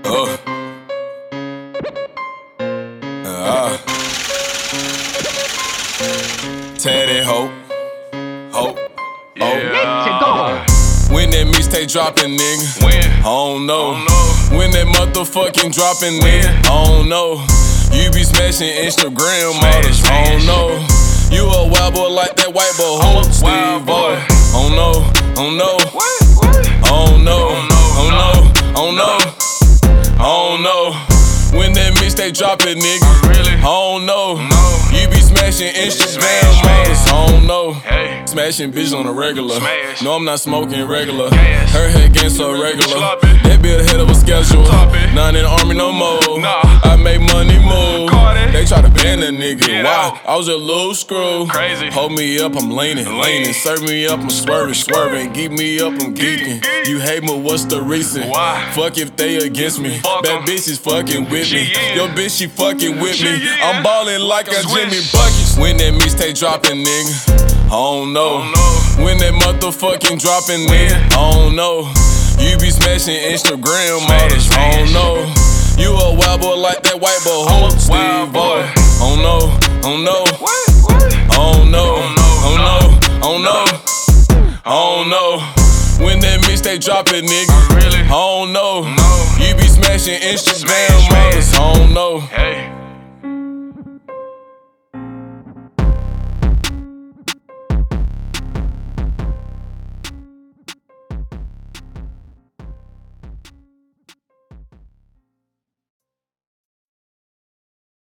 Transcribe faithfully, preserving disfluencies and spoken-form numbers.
Oh. Ah. Teddy Hope. Hope. Yeah. When that mixtape droppin', nigga? When? I don't know. I don't know. When that motherfucking droppin', nigga? I don't know. You be smashing Instagram models. I don't know. You a wild boy like that white boy. I'm a Hope Steve wild boy. boy. I don't know. I don't know. What? What? I don't know. I don't no. know. I don't know. I don't know. When that mixtape droppin', nigga? Really? I don't know. No. You be smashing Instagram Smash, models. I don't know. Hey. Smashing bitches on a regular. Smash. No, I'm not smoking regular. Gas. Her head game so regular. Slop it. That be ahead of a schedule. Top it. Not in the army no more. Nah. I make money move. Caught it. They try to ban a nigga. Get Why? out. I was a little screw. Crazy. Hold me up, I'm leaning. Leaning. Serve me up, I'm swerving. Swerving. Geek me up, I'm geeking. geek. You hate me, what's the reason? Why? Fuck if they against me. Fuck Bad 'em. bitches fucking with She me. in. Your bitch, she fucking with me. She in. I'm ballin' like a Swish. Jimmy Buckets. When that mixtape droppin', nigga? I don't know. I don't know. When that motherfucking droppin', nigga? I don't know. You be smashing Instagram Smash, models. I don't smash. know. You a wild boy like that white boy. I'm a Hope Steve wild boy. boy. I don't know. I don't know. What? What? I don't know. I don't know. I don't know. I don't know. I don't know. When that mixtape droppin', nigga? Really? I don't know. No. You be smashing Instagram Smash, models. I don't know. Hey.